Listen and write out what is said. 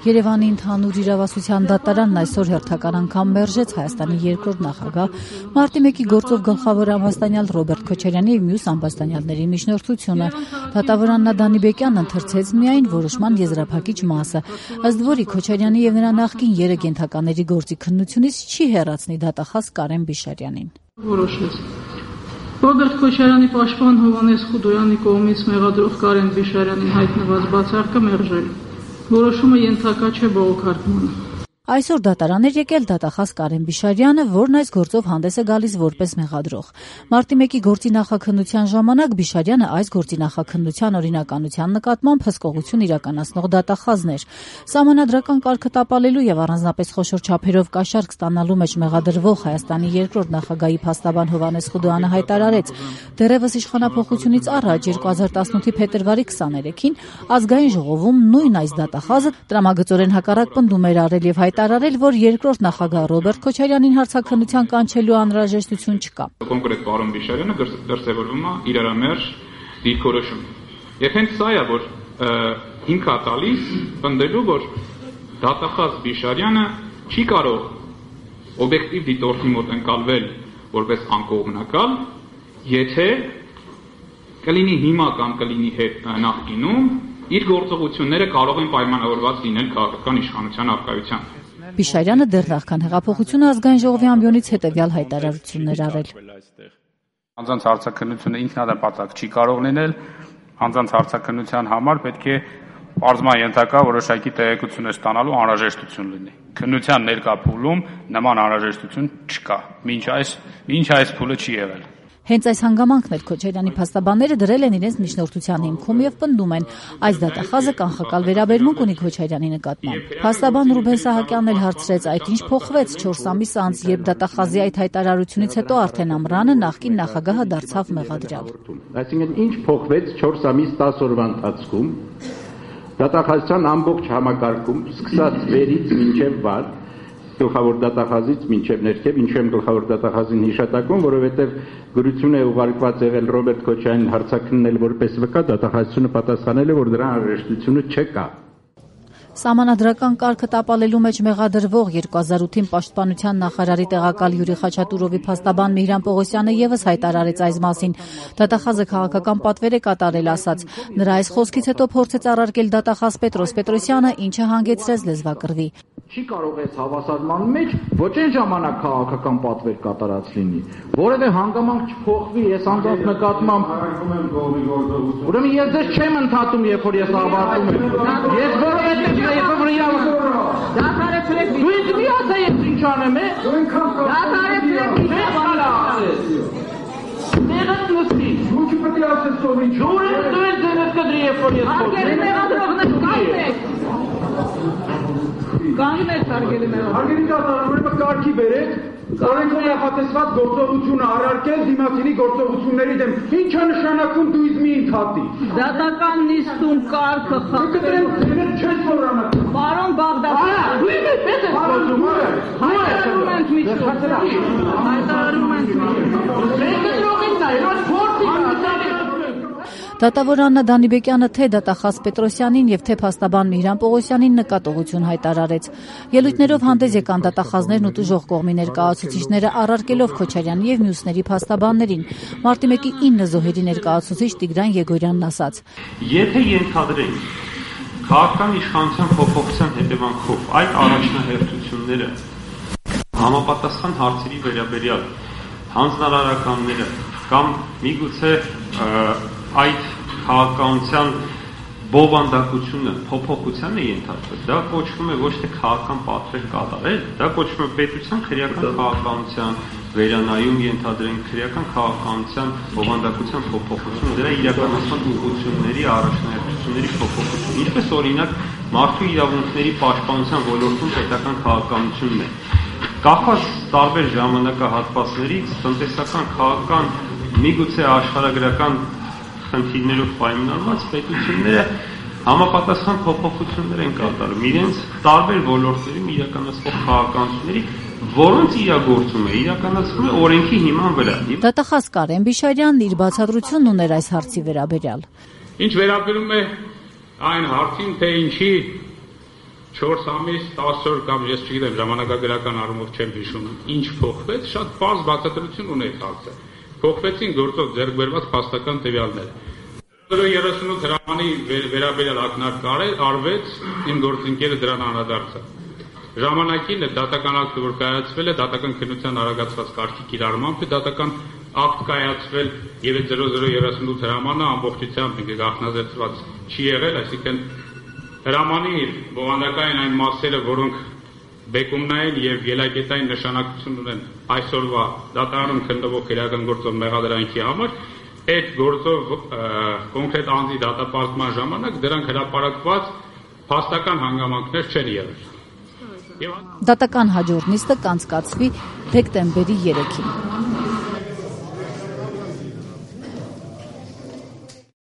Երևանի ընդհանուր իրավասության դատարանն այսօր հերթական անգամ մերժեց Հայաստանի երկրորդ նախագահ Մարտի 1-ի գործով գլխավոր ամբաստանյալ Ռոբերտ Քոչարյանի եւ մյուս ամբաստանյալների միջնորդությունը։ Դատավորան Նադանի Բեկյանն ընթերցեց միայն որոշման եզրափակիչ մասը, ըստ որի Քոչարյանի եւ նրա նախկին 3 ենթակաների գործի քննությունից չի հեռացնի դատախազ Կարեն Բիշարյանին։ Որոշեց Ռոբերտ Քոչարյանի պաշտպան Հովհաննես Խուդոյանի կողմից մեղադրող Կարեն Բիշարյանին հայտնված բացարկը մերժել։ Որոշումը ենթակա չէ բողոքարկմանը։ Այսօր դատարան էր եկել դատախազ Կարեն Բիշարյանը, որն այս գործով հանդես է գալիս որպես մեղադրող։ Մարտի 1-ի գործի նախաքննության ժամանակ Բիշարյանը այս գործի նախաքննության օրինականության նկատմամբ հսկողություն իրականացնող դատախազն էր։ Սահմանադրական կարգը տապալելու եւ առանձնապես խոշոր չափերով կաշառք ստանալու մեջ մեղադրվող Հայաստանի երկրորդ նախագահի փաստաբան Հովհաննես Խուդոյանը հայտարարեց. դեռևս իշխանափոխությունից առաջ 2018-ի փետրվարի 23-ին ազգային ժողովում նույն այս դատախազը տրամագծորեն հակառակ պնդում էր արել եւ հայտարարել, որ երկրորդ նախագահ Ռոբերտ Քոչարյանին հարցաքննության կանչելու անհրաժեշտություն չկա։ Կոնկրետ պարոն Բիշարյանը դրսևորվում է իրարամերժ դիրքորոշում։ Եվ հենց սա է, որ հիմք է տալիս պնդելու, որ դատախազ Բիշարյանը չի կարող օբյեկտիվ դիտորդի մոտ ընկալվել որպես անկողմնակալ, եթե կլինի հիմա կամ կլինի հետ նախկինում իր գործողությունները կարող են պայմանավորված լինել քաղաքական իշխանության առկայությամբ։ Բիշարյանը դեռ նախքան հեղափոխությունը ազգային ժողովի ամբիոնից հետևյալ հայտարարություններ արել։ Անձանց հարցաքննությունը ինքնադեպատակ չի կարող լինել, անձանց հարցաքննության համար պետք է պարզման ենթակա որոշակի տեղեկություններ ստանալու անհրաժեշտություն լինի։ Քննության ներկա փուլում նման անհրաժեշտություն չկա։ Մինչ այս փուլը չի եղել։ Հենց այս հանգամանքն էր Քոչարյանի փաստաբանները դրել են իրենց միջնորդության հիմքում եւ պնդում են, այս դատախազը կանխակալ վերաբերմունք ունի Քոչարյանի նկատմամբ։ Փաստաբան Ռուբեն Սահակյանն էլ հարցրեց, այդ ինչ փոխվեց 4 ամիս անց, երբ դատախազի այդ հայտարարությունից հետո արդեն Ամռանը նախկին նախագահը դարձավ մեղադրյալ։ Այսինքն ինչ փոխվեց 4 ամիս 10 օրվա ընթացքում դատախազության ամբողջ համակարգում, սկսած վերից մինչև վար, գլխավոր դատախազից մինչև ներքև, ինչու եմ գլխավոր դատախազին հիշատակում, որովհետև գրություն է ուղարկված եղել Ռոբերտ Քոչարյանին հարցաքննել որպես վկա, դատախազությունը պատասխանել է, որ դրա անհրաժեշտությունը չկա։ Սահմանադրական կարգը տապալելու մեջ մեղադրվող 2008-ին պաշտպանության նախարարի տեղակալ Յուրի Խաչատուրովի փաստաբան Միհրան Պողոսյանը եւս հայտարարեց այս մասին։ Դատախազը քաղաքական պատվեր է կատարել, ասաց։ Նրա այս խոսքից հետո փորձեց առարկել դատախազ Պետրոս Պետրոսյանը, ինչը հանգեցրեց լեզվակռվի։ Չի կարող այս հավասարման մեջ ոչ այն ժամանակ քաղաքական պատվեր կատարած լինի, որևէ հանգամանք չփոխվի, ես անձամբ նկատմամբ ուրեմն ես ձեզ չեմ ընդհատում, երբ որ ես ավարտում եմ։ Ես որովհետև դատարեցրեք դու ինձ մի ասա ես ինչ անեմ, դատարեցրեք Մեղած նստի, դու չպետք է ասես սովին, ջուրը դուր ձենդ կդրի, երբ որ ես հարգելի մեղադրողներ կանգնեք։ Կանգնեք հարգելի մեղադրողներ։ Հարգելի դատարան, ուրեմն կարգի բերեք, օրենքով նախատեսված գործողությունը առարկել դիմացինի գործողությունների դեմ։ Ինչ է նշանակում դու ինձ մի ընդհատի։ Դատական նիստում կարգը խախտել։ Չես մոռանա։ Պարոն Բաղդասարյան, դու ինձ պետք ես խոսում, հայտարարում ենք միջոց։ Հայտարարում ենք Դատավոր Աննա Դանիբեկյանը թե դատախազ Պետրոսյանին եւ թե փաստաբան Միհրան Պողոսյանին նկատողություն հայտարարեց։ Ելույթներով հանդես եկան դատախազներն ու տուժող կողմի ներկայացուցիչները առարկելով Քոչարյանի եւ մյուսների փաստաբաններին։ Մարտի 1-ի 9 զոհերի ներկայացուցիչ Տիգրան Եգորյանն ասաց. Եթե ենթադրենք քաղաքական իշխանության փոփոխության հետևանքով այդ առաջնահերթությունները համապատասխան հարցերի վերաբերյալ հանձնարարականները կամ միգուցե այդ քաղաքականության բովանդակությունը փոփոխության է ենթարկվել, դա կոչվում է ոչ թե քաղաքական պատվեր կատարել, դա կոչվում է պետության քրեական քաղաքականության վերանայում, ենթադրենք քրեական քաղաքականության բովանդակության փոփոխություն, դրա իրականացման ուղղությունների առաջնահերթությունների փոփոխություն, ինչպես օրինակ մարդու իրավունքների պաշտպանության ոլորտում պետական քաղաքականությունն է։ Կախված տարբեր ժամանակահատվածներից տնտեսական, քաղաքական, միգուցե աշխարհագրական խնդիրներով պայմանավորված պետությունները համապատասխան փոփոխություններ են կատարում իրենց տարբեր ոլորտներում իրականացվող քաղաքականությունների, որոնց իրագործումը իրականացվում է օրենքի հիման վրա։ Դատախազ Կարեն Բիշարյանն իր բացատրությունն ուներ այս հարցի վերաբերյալ։ Ինչ վերաբերում է այն հարցին, թե ինչի 4 ամիս, 10 օր կամ ես չգիտեմ, ժամանակագրական առումով չեմ հիշում, ինչ փոխվեց, շատ պարզ բացատրություն ունեց հարցը։ Փոխվեցին գործով ձեռք բերված փաստական տվյալները։ 38 հրամանի վերաբերյալ ակնարկ արվեց, իմ գործընկերը դրան անդրադարձավ։ Ժամանակին դատական ակտը, որ կայացվել է, դատական քննության արագացված կարգի կիրառմամբ է դատական ակտ կայացվել եւ 0038 հրամանը ամբողջությամբ գաղտնազերծված չի եղել, այսինքն հրամանի բովանդակային այն մասերը, որոնք բեկումնային եւ ելակետային նշանակություն ունեն այսօրվա դատարանում քննվող քրեական գործով մեղադրանքի համար, այդ գործով կոնկրետ անձի դատապարտման ժամանակ դրանք հրապարակված փաստական հանգամանքներ չեն եղել։ Դատական հաջորդ նիստը կանցկացվի դեկտեմբերի 3-ին։